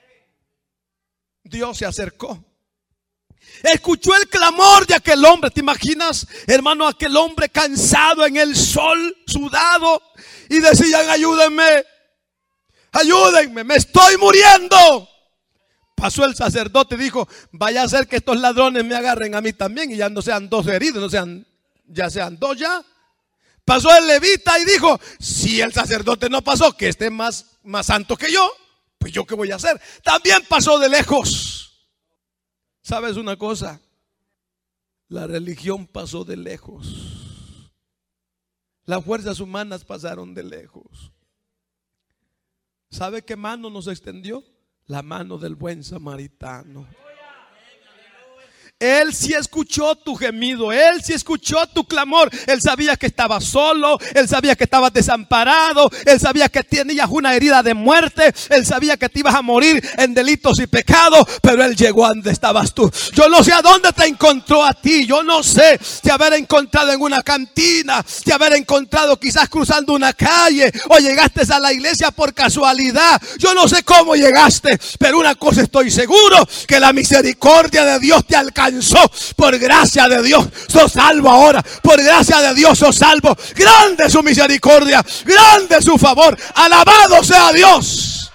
Dios se acercó, escuchó el clamor de aquel hombre. ¿Te imaginas, hermano, aquel hombre cansado en el sol, sudado, y decían: ayúdenme, ayúdenme, me estoy muriendo? Pasó el sacerdote y dijo: vaya a ser que estos ladrones me agarren a mí también y ya no sean dos heridos, ya sean dos ya. Pasó el levita y dijo: si el sacerdote no pasó, que esté más santo que yo, pues yo qué voy a hacer. También pasó de lejos. ¿Sabes una cosa? La religión pasó de lejos. Las fuerzas humanas pasaron de lejos. ¿Sabe qué mano nos extendió? La mano del buen samaritano. Él sí escuchó tu gemido, Él sí escuchó tu clamor. Él sabía que estabas solo, Él sabía que estabas desamparado, Él sabía que tenías una herida de muerte, Él sabía que te ibas a morir en delitos y pecados, pero Él llegó a donde estabas tú. Yo no sé a dónde te encontró a ti, yo no sé si haber encontrado en una cantina, si haber encontrado quizás cruzando una calle, o llegaste a la iglesia por casualidad. Yo no sé cómo llegaste, pero una cosa estoy seguro, que la misericordia de Dios te alcanzó. Por gracia de Dios sos salvo ahora. Por gracia de Dios sos salvo. Grande su misericordia, grande su favor. Alabado sea Dios.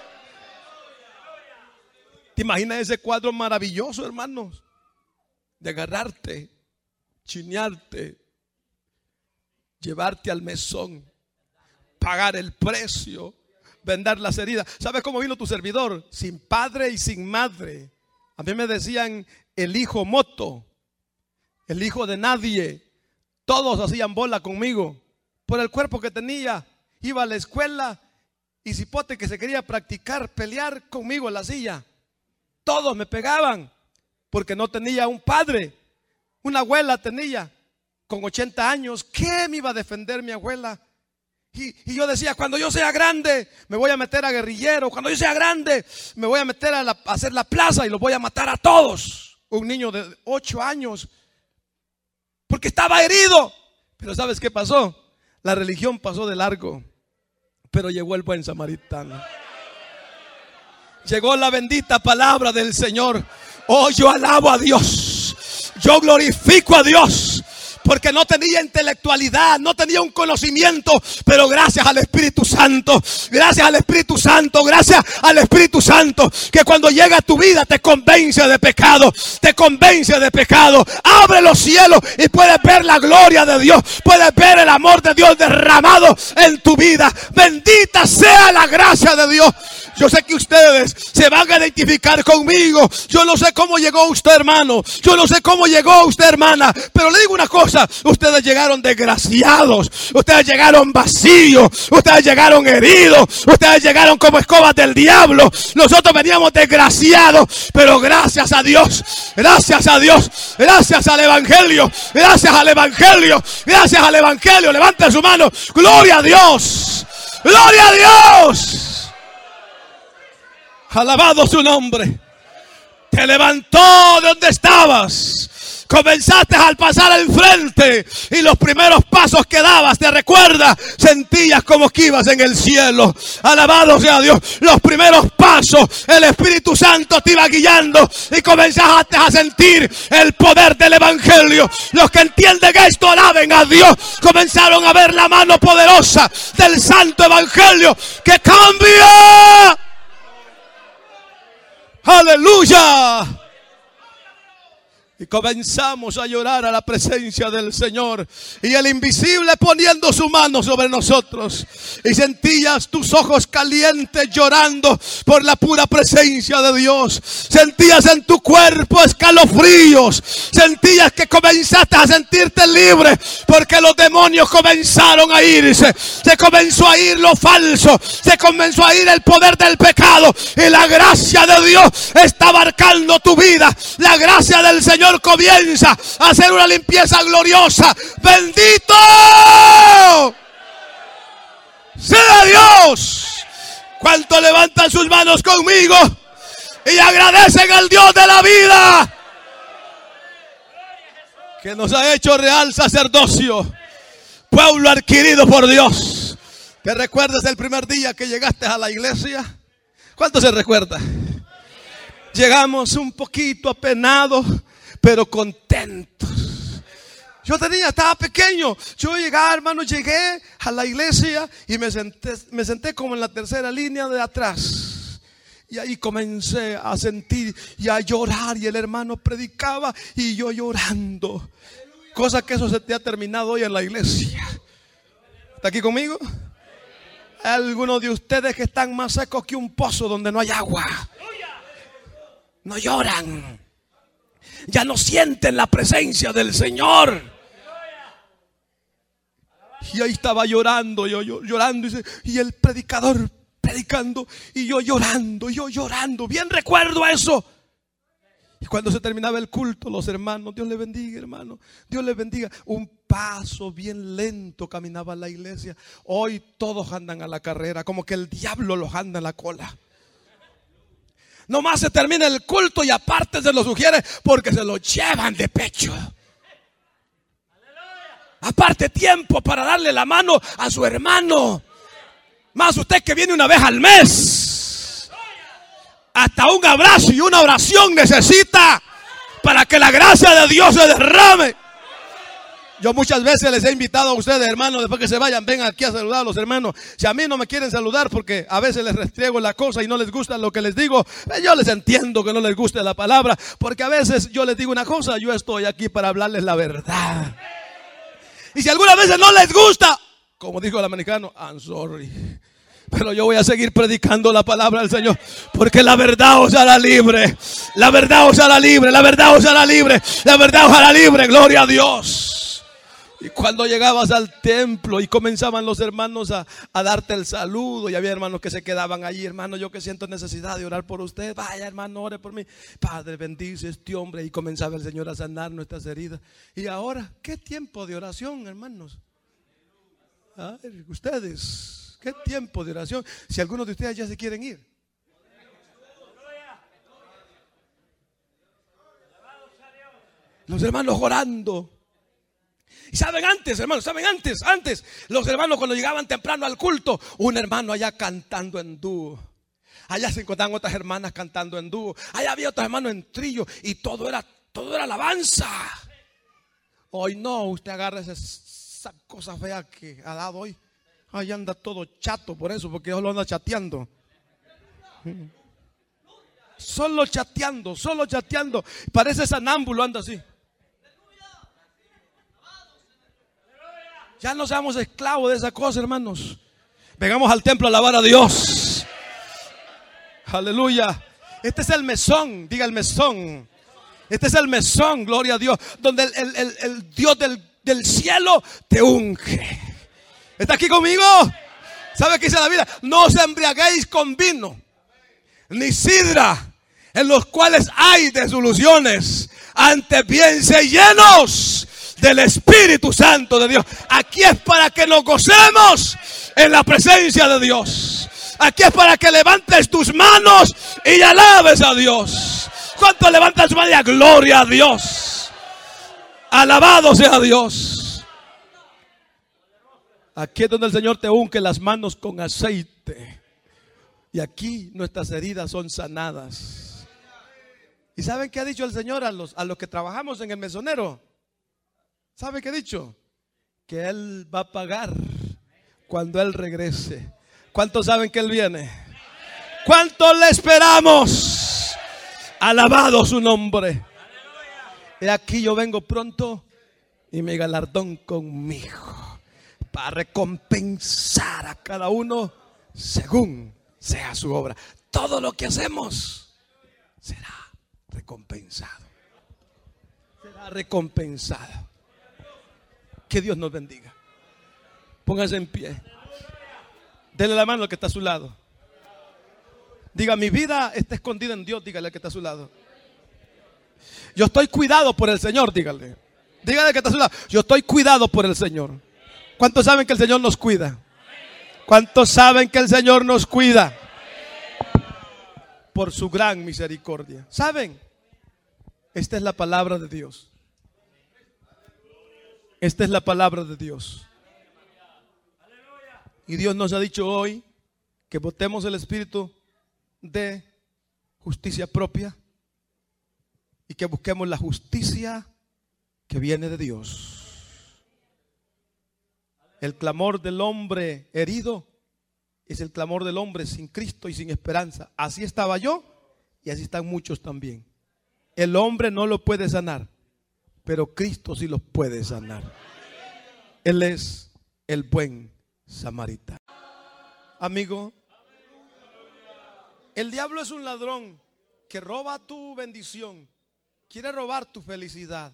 ¿Te imaginas ese cuadro maravilloso, hermanos? De agarrarte, chinearte, llevarte al mesón, pagar el precio, vendar las heridas. ¿Sabes cómo vino tu servidor? Sin padre y sin madre. A mí me decían el hijo moto, el hijo de nadie. Todos hacían bola conmigo por el cuerpo que tenía. Iba a la escuela y cipote que se quería practicar, pelear conmigo en la silla. Todos me pegaban porque no tenía un padre. Una abuela tenía con 80 años. ¿Qué me iba a defender mi abuela? Y yo decía, cuando yo sea grande me voy a meter a guerrillero. Cuando yo sea grande me voy a meter a hacer la plaza y los voy a matar a todos. Un niño de 8 años, porque estaba herido. Pero ¿sabes qué pasó? La religión pasó de largo, pero llegó el buen samaritano. Llegó la bendita palabra del Señor. Oh, yo alabo a Dios, yo glorifico a Dios, porque no tenía intelectualidad, no tenía un conocimiento, pero gracias al Espíritu Santo, gracias al Espíritu Santo, gracias al Espíritu Santo, que cuando llega a tu vida te convence de pecado, te convence de pecado. Abre los cielos y puedes ver la gloria de Dios, puedes ver el amor de Dios derramado en tu vida. Bendita sea la gracia de Dios. Yo sé que ustedes se van a identificar conmigo. Yo no sé cómo llegó usted, hermano. Yo no sé cómo llegó usted, hermana. Pero le digo una cosa. Ustedes llegaron desgraciados. Ustedes llegaron vacíos. Ustedes llegaron heridos. Ustedes llegaron como escobas del diablo. Nosotros veníamos desgraciados. Pero gracias a Dios. Gracias a Dios. Gracias al Evangelio. Gracias al Evangelio. Gracias al Evangelio. Levanten su mano. Gloria a Dios. Gloria a Dios. Alabado su nombre. Te levantó de donde estabas. Comenzaste al pasar al frente y los primeros pasos que dabas, te recuerdas, sentías como que ibas en el cielo. Alabado sea Dios. Los primeros pasos, el Espíritu Santo te iba guiando y comenzaste a sentir el poder del Evangelio. Los que entienden esto, alaben a Dios. Comenzaron a ver la mano poderosa del Santo Evangelio que cambia. Aleluya. Y comenzamos a llorar a la presencia del Señor. Y el invisible poniendo su mano sobre nosotros. Y sentías tus ojos calientes llorando por la pura presencia de Dios. Sentías en tu cuerpo escalofríos. Sentías que comenzaste a sentirte libre, porque los demonios comenzaron a irse. Se comenzó a ir lo falso. Se comenzó a ir el poder del pecado. Y la gracia de Dios está abarcando tu vida. La gracia del Señor comienza a hacer una limpieza gloriosa. Bendito sea Dios. ¿Cuánto levantan sus manos conmigo y agradecen al Dios de la vida, que nos ha hecho real sacerdocio, pueblo adquirido por Dios? ¿Te recuerdas el primer día que llegaste a la iglesia? ¿Cuánto se recuerda? Llegamos un poquito apenados, pero contentos. Estaba pequeño. Yo llegué a la iglesia y me senté como en la tercera línea de atrás. Y ahí comencé a sentir y a llorar. Y el hermano predicaba y yo llorando. Cosa que eso se te ha terminado hoy en la iglesia. ¿Está aquí conmigo? Hay algunos de ustedes que están más secos que un pozo donde no hay agua. No lloran. Ya no sienten la presencia del Señor. Y ahí estaba llorando, yo llorando. Y el predicador predicando y yo llorando. Bien recuerdo eso. Y cuando se terminaba el culto, los hermanos, Dios le bendiga, hermano, Dios le bendiga. Un paso bien lento caminaba la iglesia. Hoy todos andan a la carrera, como que el diablo los anda en la cola. Nomás se termina el culto y aparte se lo sugiere porque se lo llevan de pecho. Aparte tiempo para darle la mano a su hermano. Más usted que viene una vez al mes. Hasta un abrazo y una oración necesita para que la gracia de Dios se derrame. Yo muchas veces les he invitado a ustedes, hermanos, después que se vayan, vengan aquí a saludar a los hermanos. Si a mí no me quieren saludar porque a veces les restriego la cosa y no les gusta lo que les digo, yo les entiendo que no les guste la palabra, porque a veces yo les digo una cosa, yo estoy aquí para hablarles la verdad. Y si algunas veces no les gusta, como dijo el americano, I'm sorry, pero yo voy a seguir predicando la palabra del Señor, porque la verdad os hará libre. La verdad os hará libre, la verdad os hará libre, la verdad os hará libre, gloria a Dios. Y cuando llegabas al templo y comenzaban los hermanos a darte el saludo, y había hermanos que se quedaban allí, hermano, yo que siento necesidad de orar por usted, vaya hermano, ore por mí, Padre bendice a este hombre, y comenzaba el Señor a sanar nuestras heridas. Y ahora, ¿qué tiempo de oración, hermanos? Ay, ustedes, ¿qué tiempo de oración? Si algunos de ustedes ya se quieren ir. Los hermanos orando. Y saben antes, hermanos, antes los hermanos cuando llegaban temprano al culto, un hermano allá cantando en dúo. Allá se encontraban otras hermanas cantando en dúo. Allá había otros hermanos en trillo y todo era alabanza. Hoy no, usted agarra esa cosa fea que ha dado hoy. Ahí anda todo chato por eso, porque yo lo anda chateando. Solo chateando. Parece sanámbulo, anda así. Ya no seamos esclavos de esa cosa, hermanos. Vengamos al templo a alabar a Dios. Aleluya. Este es el mesón, diga el mesón. Este es el mesón, gloria a Dios, donde el Dios del cielo te unge. ¿Está aquí conmigo? ¿Sabe qué dice la Biblia? No os embriaguéis con vino, ni sidra, en los cuales hay disoluciones. Antes bien, se llenos del Espíritu Santo de Dios. Aquí es para que nos gocemos en la presencia de Dios. Aquí es para que levantes tus manos y alabes a Dios. ¿Cuánto levantas su mano y gloria a Dios? Alabado sea Dios. Aquí es donde el Señor te unge las manos con aceite. Y aquí nuestras heridas son sanadas. ¿Y saben qué ha dicho el Señor a los que trabajamos en el mesonero? ¿Sabe qué ha dicho? Que Él va a pagar cuando Él regrese. ¿Cuántos saben que Él viene? ¿Cuántos le esperamos? Alabado su nombre. He aquí yo vengo pronto y mi galardón conmigo, para recompensar a cada uno según sea su obra. Todo lo que hacemos será recompensado. Será recompensado. Que Dios nos bendiga. Póngase en pie. Dele la mano al que está a su lado. Diga, mi vida está escondida en Dios. Dígale al que está a su lado. Yo estoy cuidado por el Señor. Dígale. Dígale al que está a su lado. Yo estoy cuidado por el Señor. ¿Cuántos saben que el Señor nos cuida? ¿Cuántos saben que el Señor nos cuida? Por su gran misericordia. ¿Saben? Esta es la palabra de Dios. Esta es la palabra de Dios. Y Dios nos ha dicho hoy que votemos el espíritu de justicia propia y que busquemos la justicia que viene de Dios. El clamor del hombre herido es el clamor del hombre sin Cristo y sin esperanza. Así estaba yo y así están muchos también. El hombre no lo puede sanar, pero Cristo sí los puede sanar. Él es el buen samaritano. Amigo, el diablo es un ladrón que roba tu bendición, quiere robar tu felicidad.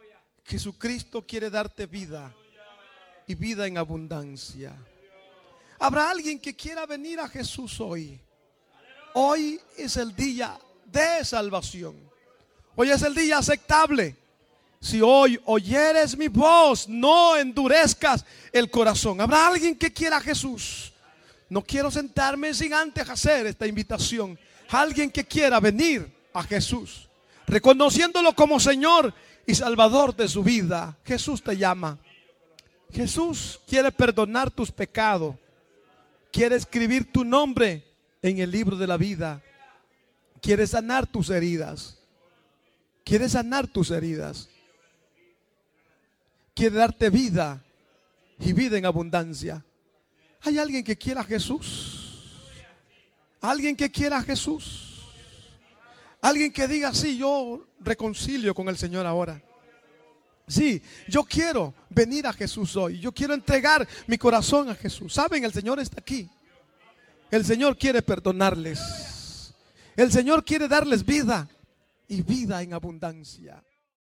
Jesucristo quiere darte vida y vida en abundancia. Habrá alguien que quiera venir a Jesús hoy. Hoy es el día de salvación. Hoy es el día aceptable. Si hoy oyeres mi voz, no endurezcas el corazón. Habrá alguien que quiera a Jesús. No quiero sentarme sin antes hacer esta invitación. Alguien que quiera venir a Jesús, reconociéndolo como Señor y Salvador de su vida. Jesús te llama. Jesús quiere perdonar tus pecados. Quiere escribir tu nombre en el libro de la vida. Quiere sanar tus heridas. Quiere sanar tus heridas. Quiere darte vida y vida en abundancia. ¿Hay alguien que quiera a Jesús? ¿Alguien que quiera a Jesús? Alguien que diga, sí, yo reconcilio con el Señor ahora. Sí, yo quiero venir a Jesús hoy. Yo quiero entregar mi corazón a Jesús. ¿Saben? El Señor está aquí. El Señor quiere perdonarles. El Señor quiere darles vida y vida en abundancia.